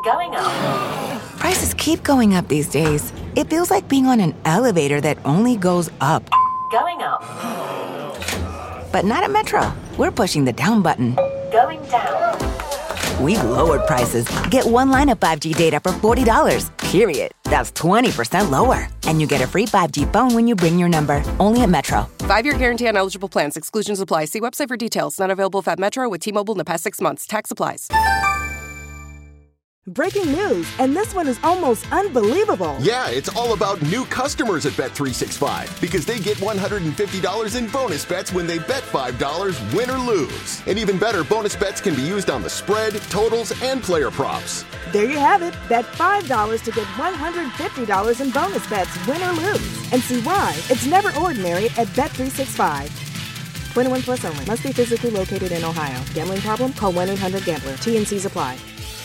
Going up. Prices keep going up these days. It feels like being on an elevator that only goes up. Going up. But not at Metro. We're pushing the down button. Going down. We've lowered prices. Get one line of 5G data for $40, period. That's 20% lower. And you get a free 5G phone when you bring your number. Only at Metro. 5-year guarantee on eligible plans. Exclusions apply. See website for details. Not available at Metro with T-Mobile in the past 6 months. Tax applies. Breaking news, and this one is almost unbelievable. Yeah, it's all about new customers at Bet365 because they get $150 in bonus bets when they bet $5, win or lose. And even better, bonus bets can be used on the spread, totals, and player props. There you have it. Bet $5 to get $150 in bonus bets, win or lose. And see why it's never ordinary at Bet365. 21 plus only. Must be physically located in Ohio. Gambling problem? Call 1-800-GAMBLER. T&Cs apply.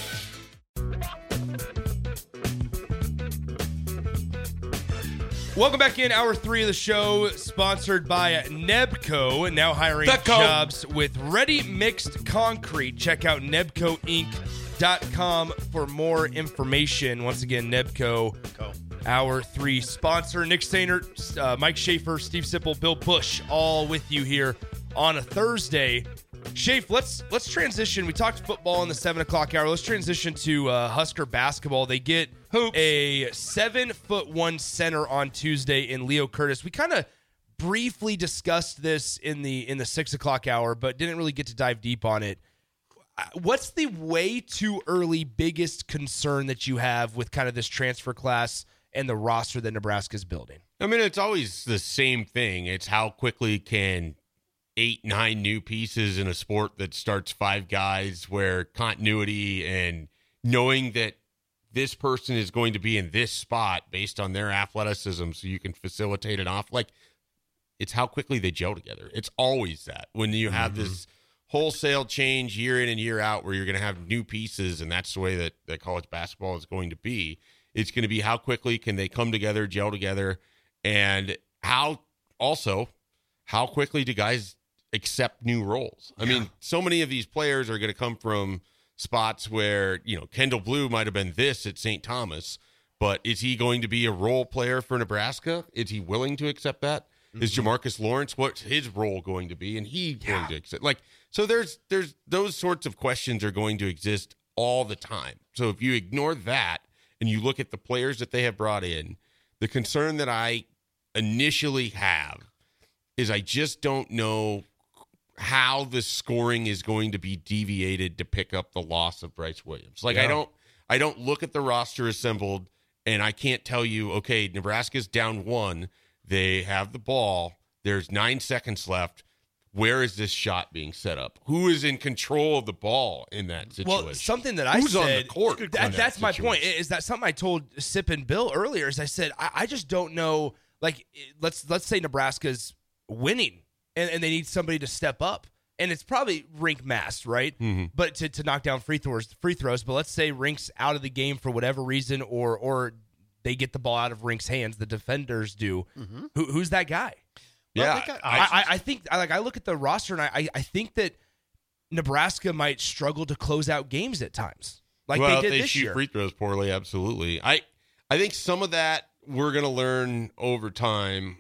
Welcome back in Hour 3 of the show, sponsored by Nebco, now hiring jobs with ready mixed concrete. Check out nebcoinc.com for more information. Once again, Nebco, Hour 3 sponsor. Nick Stainer, Mike Schaefer, Steve Sipple, Bill Bush, all with you here on a Thursday. Shafe, let's transition. We talked football in the 7 o'clock hour. Let's transition to Husker basketball. They get a 7'1" center on Tuesday in Leo Curtis. We kind of briefly discussed this in the 6 o'clock hour, but didn't really get to dive deep on it. What's the way too early biggest concern that you have with kind of this transfer class and the roster that Nebraska's building? I mean, it's always the same thing. It's how quickly can 8-9 new pieces in a sport that starts 5 guys, where continuity and knowing that this person is going to be in this spot based on their athleticism so you can facilitate it off. Like, it's how quickly they gel together. It's always that. When you have this wholesale change year in and year out where you're going to have new pieces, and that's the way that college basketball is going to be, it's going to be how quickly can they come together, gel together, and how quickly do guys accept new roles. I mean, so many of these players are going to come from spots where, Kendall Blue might have been this at St. Thomas, but is he going to be a role player for Nebraska? Is he willing to accept that? Is Jamarcus Lawrence, what's his role going to be? And he going to accept, so there's those sorts of questions are going to exist all the time. So if you ignore that and you look at the players that they have brought in, the concern that I initially have is I just don't know how the scoring is going to be deviated to pick up the loss of Bryce Williams. I don't look at the roster assembled and I can't tell you, okay, Nebraska's down 1. They have the ball. There's 9 seconds left. Where is this shot being set up? Who is in control of the ball in that situation? Well, something that I Who's said, on the court that's my point. Is that something I told Sip and Bill earlier? Is I said I just don't know. Like, let's say Nebraska's winning and they need somebody to step up, and it's probably Rink Mast, right? Mm-hmm. But to knock down free throws. But let's say Rink's out of the game for whatever reason, or they get the ball out of Rink's hands. The defenders do. Mm-hmm. Who's that guy? Yeah, I think I look at the roster and I think that Nebraska might struggle to close out games at times, like they did this year. They shoot free throws poorly, absolutely. I think some of that we're going to learn over time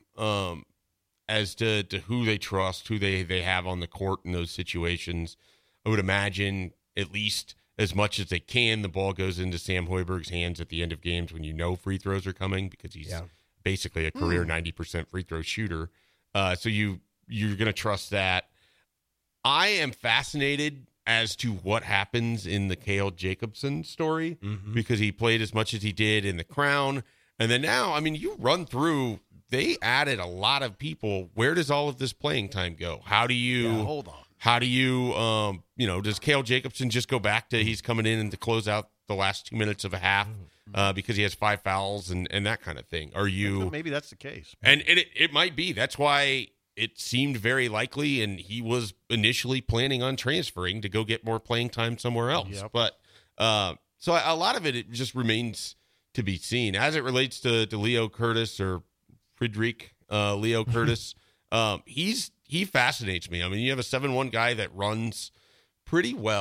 as to who they trust, who they have on the court in those situations. I would imagine at least as much as they can, the ball goes into Sam Hoiberg's hands at the end of games when free throws are coming, because he's basically a career 90% free throw shooter. So you're going to trust that. I am fascinated as to what happens in the Cale Jacobson story, because he played as much as he did in the Crown. And then now, I mean, you run through, they added a lot of people. Where does all of this playing time go? How do you hold on? How do you, does Cale Jacobson just go back to he's coming in and to close out the last 2 minutes of a half because he has 5 fouls and that kind of thing? Are you maybe that's the case, and it might be. That's why it seemed very likely, and he was initially planning on transferring to go get more playing time somewhere else. Yep. But so a lot of it just remains to be seen as it relates to Leo Curtis or Friedrich Leo Curtis. He fascinates me. I mean, you have a 7'1" guy that runs pretty well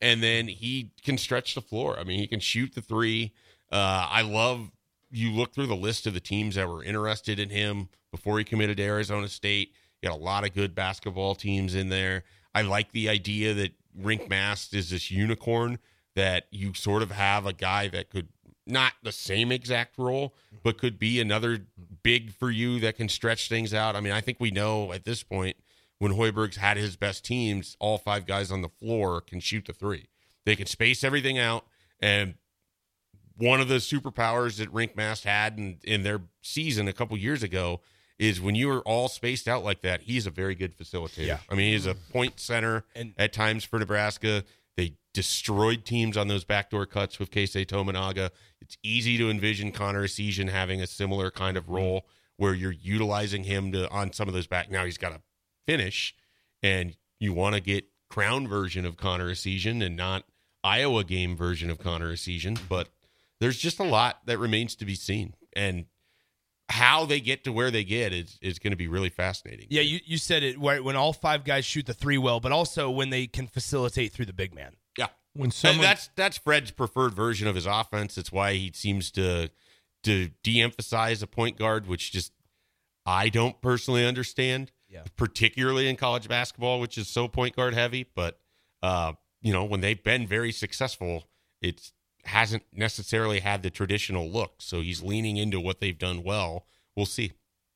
and then he can stretch the floor. I mean, he can shoot the three. I love, you look through the list of the teams that were interested in him before he committed to Arizona State. You got a lot of good basketball teams in there. I like the idea that Rink Mast is this unicorn, that you sort of have a guy that could, not the same exact role, but could be another big for you that can stretch things out. I mean, I think we know at this point, when Hoiberg's had his best teams, all 5 guys on the floor can shoot the three. They can space everything out. And one of the superpowers that Rink Mast had in their season a couple years ago is when you are all spaced out like that, he's a very good facilitator. Yeah. I mean, he's a point center at times for Nebraska. They destroyed teams on those backdoor cuts with Keisei Tominaga. It's easy to envision Connor Essegian having a similar kind of role where you're utilizing him on some of those back. Now he's got to finish, and you want to get Crown version of Connor Essegian and not Iowa game version of Connor Essegian. But there's just a lot that remains to be seen. And how they get to where they get is going to be really fascinating. Yeah, you said it, when all 5 guys shoot the three well, but also when they can facilitate through the big man. Yeah. When someone, that's Fred's preferred version of his offense. It's why he seems to de-emphasize a point guard, which just I don't personally understand, particularly in college basketball, which is so point guard heavy. But, when they've been very successful, it hasn't necessarily had the traditional look. So he's leaning into what they've done well. We'll see.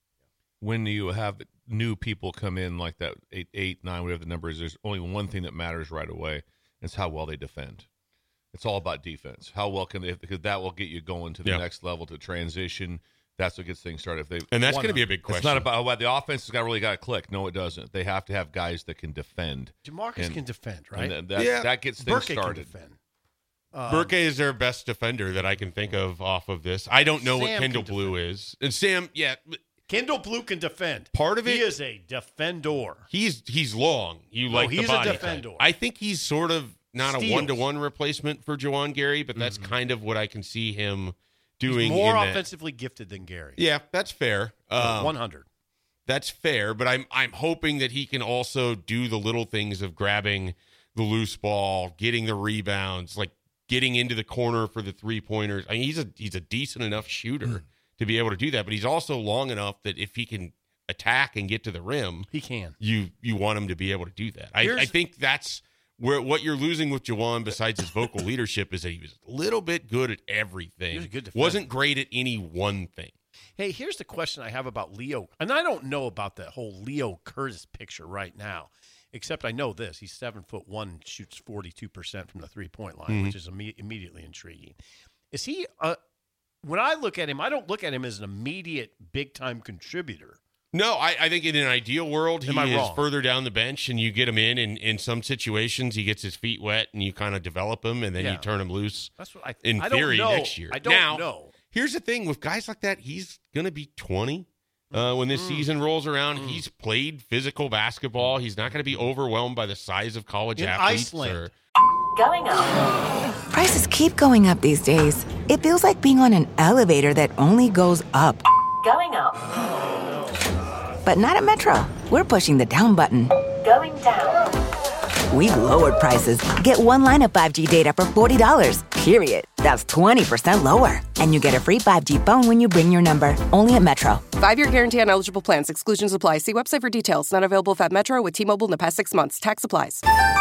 When you have new people come in like that, 8, 9, whatever the number is, there's only one thing that matters right away. It's how well they defend. It's all about defense. How well can they, because that will get you going to the next level, to transition. That's what gets things started. And that's going to be a big question. It's not about the offense has really got to click. No, it doesn't. They have to have guys that can defend. DeMarcus can defend, right? And that gets things Burke started. Can defend. Burke is their best defender that I can think of off of this. I don't know what Kendall Blue is. And Sam, Kendall Blue can defend. Part of it, he is a defender. He's long. He's a defender. I think he's sort of not a one-to-one replacement for Juwan Gary, but that's kind of what I can see him doing. He's more offensively gifted than Gary. Yeah, that's fair. 100. That's fair, but I'm hoping that he can also do the little things of grabbing the loose ball, getting the rebounds, like getting into the corner for the three-pointers. I mean, he's a decent enough shooter to be able to do that, but he's also long enough that if he can attack and get to the rim, he can. You want him to be able to do that. I think that's where what you're losing with Juwan, besides his vocal leadership, is that he was a little bit good at everything. He was a good defender. Wasn't great at any one thing. Hey, here's the question I have about Leo, and I don't know about the whole Leo Curtis picture right now, except I know this: he's 7'1", shoots 42% from the 3-point line, which is immediately intriguing. Is he? When I look at him, I don't look at him as an immediate big-time contributor. No, I think in an ideal world, he is wrong? Further down the bench, and you get him in some situations, he gets his feet wet, and you kind of develop him, and then you turn him loose. That's what in theory next year. I don't know. Here's the thing with guys like that: he's going to be 20 when this season rolls around. He's played physical basketball. He's not going to be overwhelmed by the size of college athletes. Iceland. Going up. Prices keep going up these days. It feels like being on an elevator that only goes up. Going up. But not at Metro. We're pushing the down button. Going down. We've lowered prices. Get one line of 5G data for $40, period. That's 20% lower. And you get a free 5G phone when you bring your number. Only at Metro. 5-year guarantee on eligible plans. Exclusions apply. See website for details. Not available at Metro with T-Mobile in the past 6 months. Tax applies.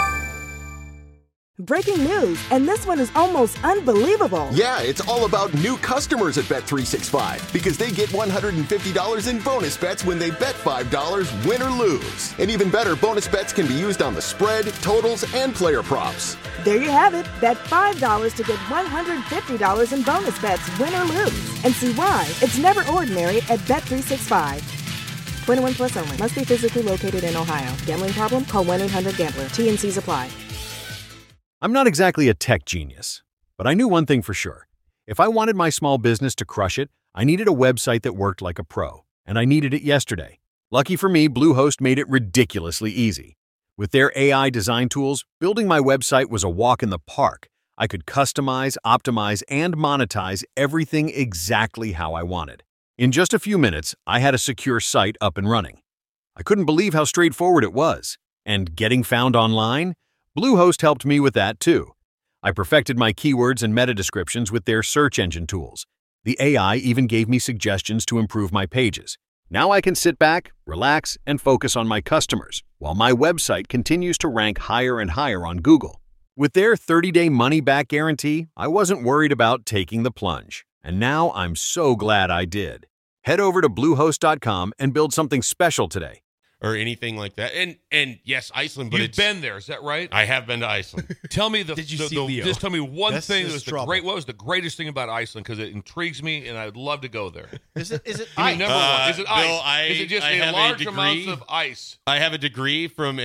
Breaking news, and this one is almost unbelievable. Yeah, it's all about new customers at Bet365 because they get $150 in bonus bets when they bet $5, win or lose. And even better, bonus bets can be used on the spread, totals, and player props. There you have it. Bet $5 to get $150 in bonus bets, win or lose. And see why it's never ordinary at Bet365. 21 plus only. Must be physically located in Ohio. Gambling problem? Call 1-800-GAMBLER. T&Cs apply. I'm not exactly a tech genius, but I knew one thing for sure. If I wanted my small business to crush it, I needed a website that worked like a pro, and I needed it yesterday. Lucky for me, Bluehost made it ridiculously easy. With their AI design tools, building my website was a walk in the park. I could customize, optimize, and monetize everything exactly how I wanted. In just a few minutes, I had a secure site up and running. I couldn't believe how straightforward it was. And getting found online? Bluehost helped me with that too. I perfected my keywords and meta descriptions with their search engine tools. The AI even gave me suggestions to improve my pages. Now I can sit back, relax, and focus on my customers, while my website continues to rank higher and higher on Google. With their 30-day money-back guarantee, I wasn't worried about taking the plunge. And now I'm so glad I did. Head over to Bluehost.com and build something special today. Or anything like that. And yes, Iceland, but You've been there, is that right? I have been to Iceland. Tell me Did you see Leo? Just tell me one This thing is that was trouble. what was the greatest thing about Iceland? Because it intrigues me, and I'd love to go there. Is it Give me ice? number one. Is it Bill, ice? Is it just I a have a large degree. amounts of ice? I have a degree from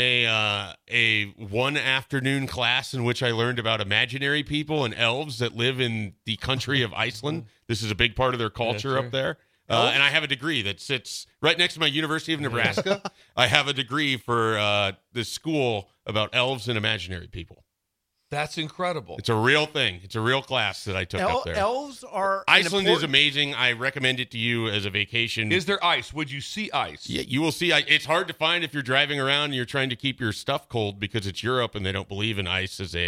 a one afternoon class in which I learned about imaginary people and elves that live in the country of Iceland. This is a big part of their culture up there. And I have a degree that sits right next to my University of Nebraska. I have a degree for this school about elves and imaginary people. That's incredible. It's a real thing. It's a real class that I took up there. Elves are Iceland is important- amazing. I recommend it to you as a vacation. Is there ice? Would you see ice? Yeah, you will see. It's hard to find if you're driving around and you're trying to keep your stuff cold because it's Europe and they don't believe in ice as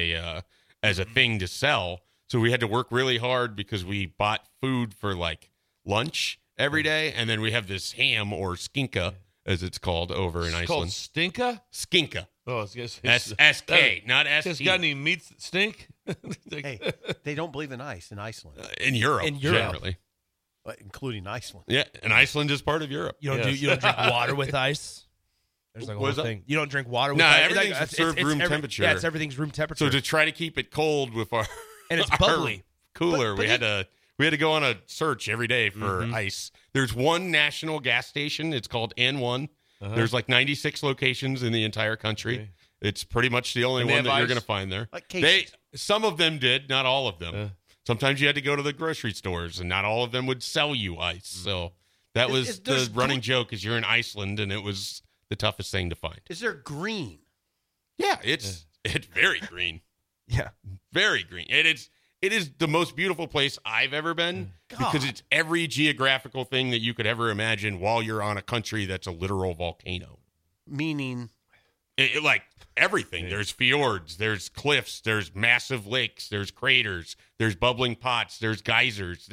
a thing to sell. So we had to work really hard because we bought food for like lunch every day, and then we have this ham or skinka, as it's called over in It's Iceland. called stinka? Skinka. Oh, it's S-S-K, not It's S-E. got any meats that stink? Hey, they don't believe in ice in Iceland, In Europe, generally. including Iceland. Yeah, and Iceland is part of Europe. You don't drink water with ice. There's like a What is whole that? thing. You don't drink water with No, ice. everything's It's served room temperature. Yeah, it's everything's room temperature. So to try to keep it cold with our and it's our bubbly. cooler, But we had to go on a search every day for Mm-hmm. ice. There's one national gas station. It's called N1. There's like 96 locations in the entire country. Okay. It's pretty much the only And they one have that you're ice? going to find there. Like cases. Some of them did, not all of them. Sometimes you had to go to the grocery stores, and not all of them would sell you ice. So that was the running joke: is you're in Iceland, and it was the toughest thing to find. Is there green? Yeah, it's very green. Yeah. Very green. It is the most beautiful place I've ever been because it's every geographical thing that you could ever imagine while you're on a country that's a literal volcano. Meaning, Like everything. There's fjords, there's cliffs, there's massive lakes, there's craters, there's bubbling pots, there's geysers,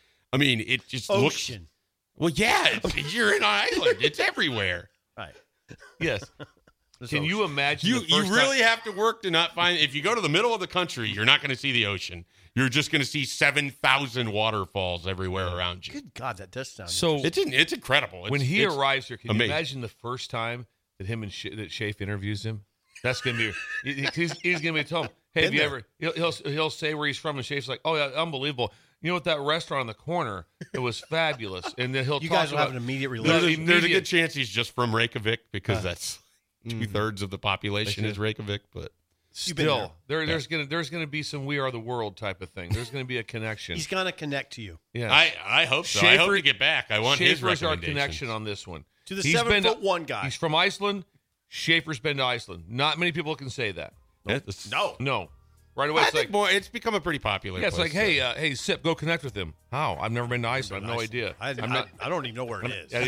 it just ocean. Well, yeah, you're in an island. It's everywhere. Right. Yes. There's Can you ocean. imagine You the first really time- have to work to not find. If you go to the middle of the country, you're not going to see the ocean. You're just going to see 7,000 waterfalls everywhere around you. Good God, that does sound. So It's incredible. when he it's arrives here, can you amazing. imagine the first time that him and that Shafe interviews him? That's gonna be. He's gonna be telling him, "Hey, have you ever?" He'll say where he's from, and Shafe's like, "Oh yeah, unbelievable." You know what? That restaurant on the corner, it was fabulous. And then he'll you talk guys will about have an immediate There's relationship. a, there's a good chance he's just from Reykjavik because that's 2/3 of the population is Reykjavik. But still, there's gonna be some "We Are the World" type of thing. There's gonna be a connection. He's gonna connect to you Yeah, I hope so. I hope to get back. I want his Schaefer's our recommendations. connection on this one. to the He's been 7'1" guy. He's from Iceland. Schaefer's been to Iceland. Not many people can say that. No. Right away, I it's think like, more. It's become a pretty popular. yeah, it's place, like, hey, Sip, go connect with him. How? I've never been to Iceland. I have no idea. I don't even know where it is.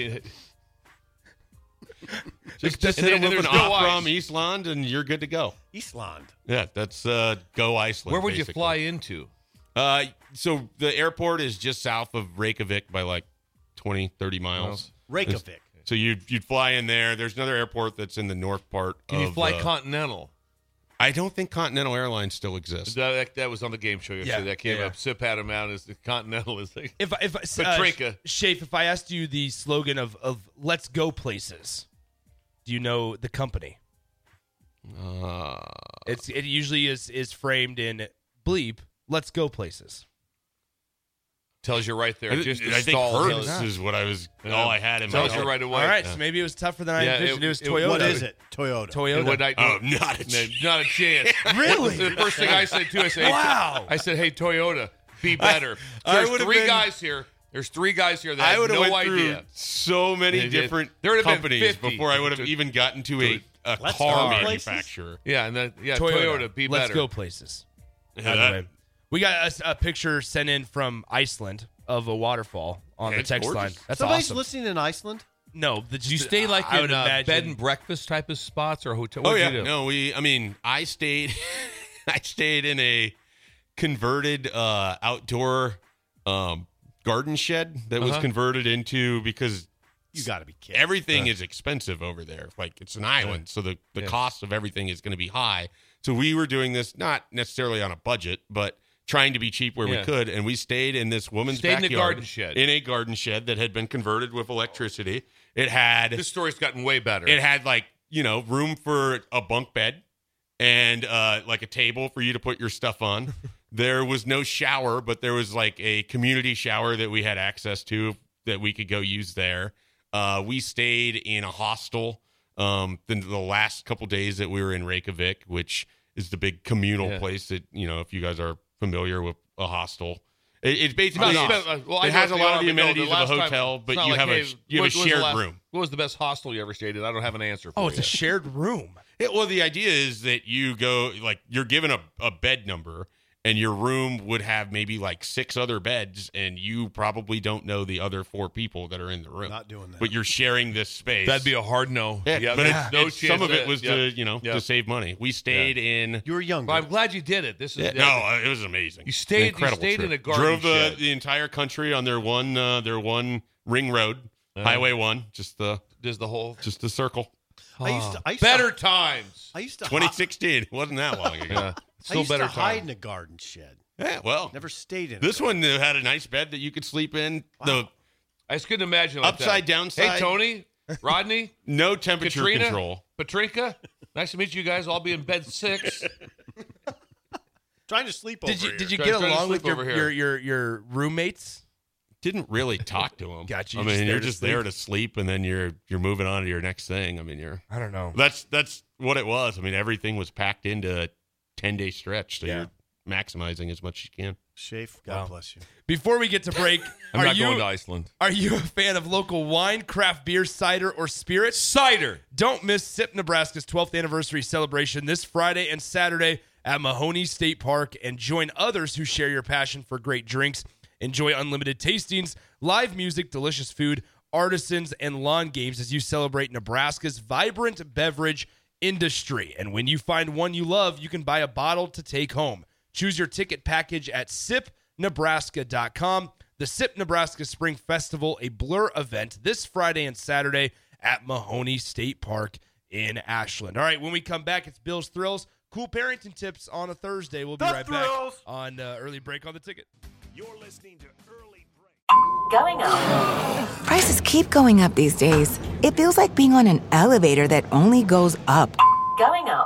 just and hit him then with an there's no off from ice. Eastland, and you're good to go. Eastland. Yeah, that's go Iceland. Where would you basically. fly into? So the airport is just south of Reykjavik by like 20, 30 miles. Reykjavik. So you'd fly in there. There's another airport that's in the north part. Can you of, fly Continental? I don't think Continental Airlines still exists. That was on the game show yesterday. Yeah, That came yeah. up. Sip had him out as the Continental is like. If Petrinka. Shafe, if I asked you the slogan of "Let's go places," do you know the company? It usually is framed in bleep. Let's go places. Tells you right there. I Just think stall. Hertz is what I was. All I had in my Tells you head. right away. All right, so maybe it was tougher than I Yeah, envisioned. It was it- Toyota. What is it? Toyota. Toyota. Would I- Oh, not a chance. Not a chance. Really? The first thing I said too, I said, Wow. I said, hey, Toyota, be better. I There's would've three been- guys here. There's three guys here that I have would have no went idea. through so many They did. different There would've been companies 50 before I would have to- even gotten to a Let's car go places? manufacturer. Yeah, and then Toyota, be Let's better. go places. Yeah, By the that- way. We got a picture sent in from Iceland of a waterfall on the It's text gorgeous. line. That's Somebody's awesome. listening in Iceland. No, You stay like I in would imagine bed and breakfast type of spots or hotel? Oh, What'd yeah. you do? No, I stayed in a converted outdoor garden shed that was converted into, because You got to be kidding. everything is expensive over there. Like, it's an island, so the cost of everything is going to be high. So we were doing this not necessarily on a budget, but trying to be cheap where we could, and we stayed in this woman's backyard. in a garden shed. In a garden shed that had been converted with electricity. It had This story's gotten way better. It had room for a bunk bed and like a table for you to put your stuff on. There was no shower, but there was like a community shower that we had access to that we could go use there. We stayed in a hostel the last couple days that we were in Reykjavik, which is the big communal place that, if you guys are familiar with a hostel. It's basically it has a lot of the amenities of a hotel, but you have a shared room. What was the best hostel you ever stayed in? I don't have an answer for you. it's a shared room. Well, the idea is that you go, you're given a bed number, and your room would have maybe like 6 other beds, and you probably don't know the other 4 people that are in the room. Not doing that. But you're sharing this space. That'd be a hard no. Yeah, but some of it was to save money. We stayed in. You were young. Well, I'm glad you did it. This is it was amazing. You stayed in a garden Drove shed. the entire country on their one ring road, Highway 1, just the circle. I used Better times. I used to 2016. It wasn't that long ago. Still I used better to hide times. in a garden shed. Yeah, well, Never stayed in this one had a nice bed that you could sleep in. Wow. I just couldn't imagine like Upside that. down side. Hey, Tony, Rodney, No temperature Katrina, control. Patrinka, nice to meet you guys. I'll be in bed 6. Trying to sleep over here. Did you Trying get to along sleep with over here. your roommates? Didn't really talk to them. Gotcha. I mean, you're just there to sleep, and then you're moving on to your next thing. I mean, I don't know. That's what it was. I mean, everything was packed into a 10-day stretch, so you're maximizing as much as you can. Shafe, God bless you. Before we get to break, I'm not going to Iceland. Are you a fan of local wine, craft beer, cider, or spirits? Cider. Don't miss SIP Nebraska's 12th anniversary celebration this Friday and Saturday at Mahoney State Park, and join others who share your passion for great drinks. Enjoy unlimited tastings, live music, delicious food, artisans, and lawn games as you celebrate Nebraska's vibrant beverage industry. And when you find one you love, you can buy a bottle to take home. Choose your ticket package at sipnebraska.com. The SIP Nebraska Spring Festival, a Blur event this Friday and Saturday at Mahoney State Park in Ashland. All right, when we come back, it's Bill's Thrills. Cool parenting tips on a Thursday. We'll be right back on Early Break on the Ticket. You're listening to Early Break. Going up. Prices keep going up these days. It feels like being on an elevator that only goes up. Going up.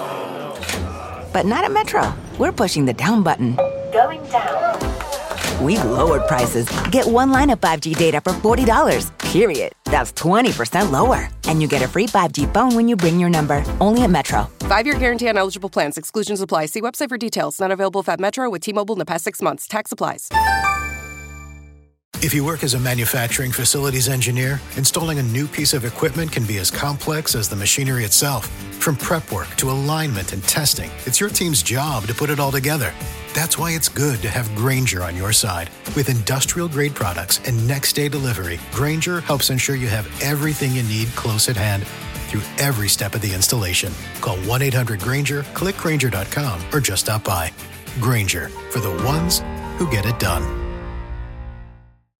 But not at Metro. We're pushing the down button. Going down. We've lowered prices. Get one line of 5G data for $40, period. That's 20% lower. And you get a free 5G phone when you bring your number. Only at Metro. 5-year guarantee on eligible plans. Exclusions apply. See website for details. Not available if at Metro with T-Mobile in the past 6 months. Tax applies. If you work as a manufacturing facilities engineer, installing a new piece of equipment can be as complex as the machinery itself. From prep work to alignment and testing, it's your team's job to put it all together. That's why it's good to have Grainger on your side. With industrial-grade products and next-day delivery, Grainger helps ensure you have everything you need close at hand through every step of the installation. Call 1-800-GRAINGER, click Grainger.com, or just stop by. Grainger, for the ones who get it done.